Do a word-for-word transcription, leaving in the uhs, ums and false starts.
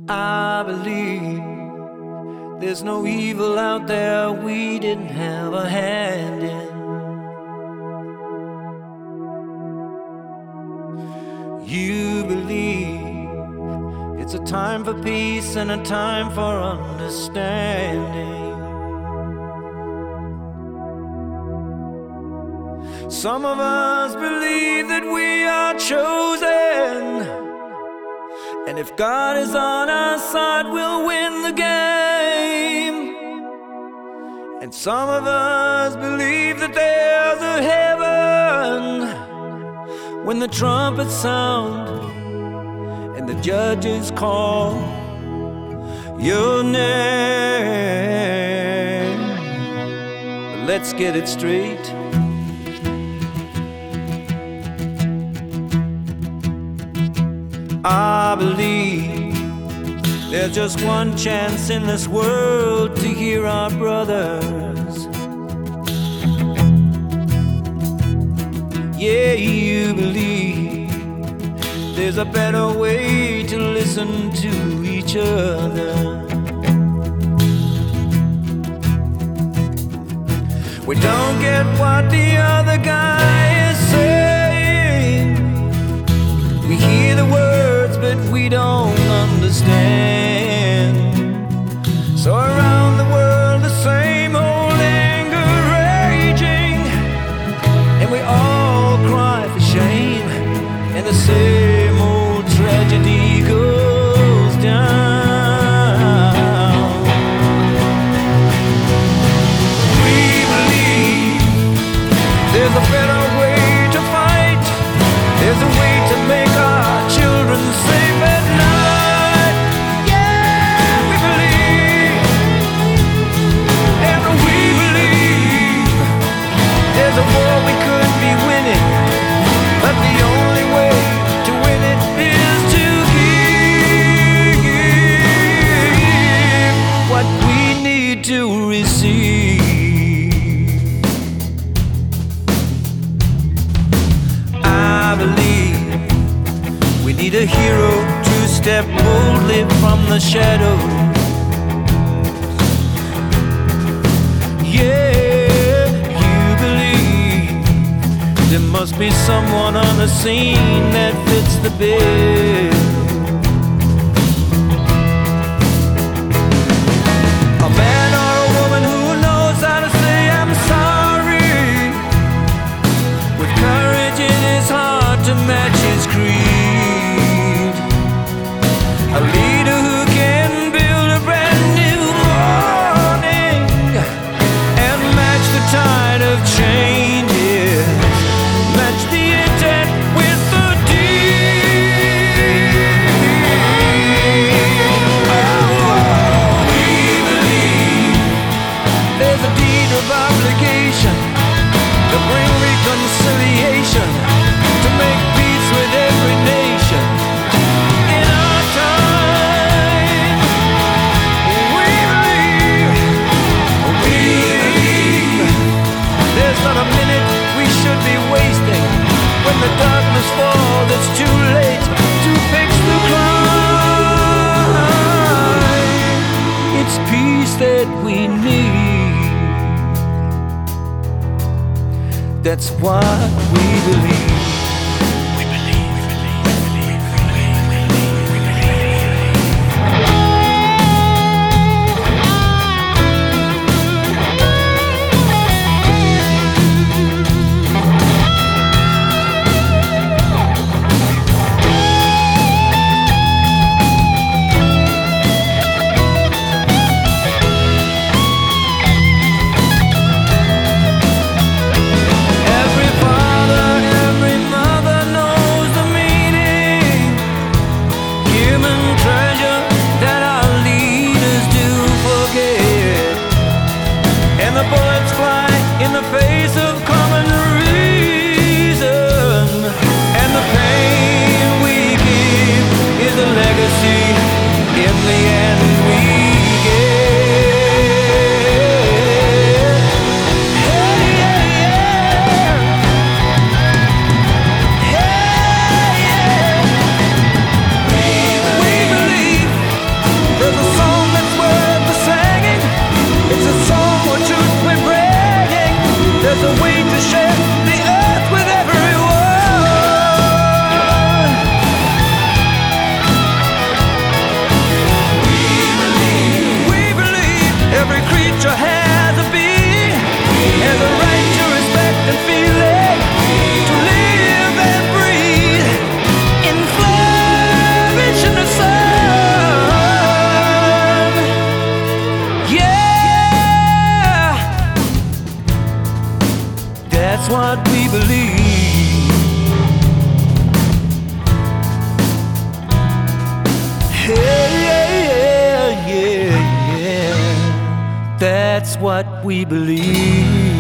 I believe there's no evil out there we didn't have a hand in. You believe it's a time for peace and a time for understanding. Some of us believe that we are chosen, and if God is on our side, we'll win the game. And some of us believe that there's a heaven when the trumpets sound and the judges call your name. But let's get it straight. I believe there's just one chance in this world to hear our brothers. Yeah, you believe there's a better way to listen to each other. We don't get what the other guy is saying. We hear the words, but we don't understand. So around the world, the same old anger raging, and we all cry for shame, and the same old tragedy goes down. We believe there's a better way to fight. There's a way to make our children safe at night. Yeah, we believe, and we believe there's a war we could be winning, but the only way to win it is to give what we need to receive. I believe we need a hero to step boldly from the shadows. Yeah, you believe there must be someone on the scene that fits the bill. A man or a woman who knows how to say I'm sorry, with courage in his heart to match his creed. A leader who can build a brand new morning and match the tide of changes, match the intent with the deed. Oh, we believe there's a deed of obligation to bring reconciliation, to make peace with every nation. In our time, we believe, we believe there's not a minute we should be wasting. When the darkness falls, it's too late to fix the crime. It's peace that we need. That's what we believe. Every father, every that's what we believe.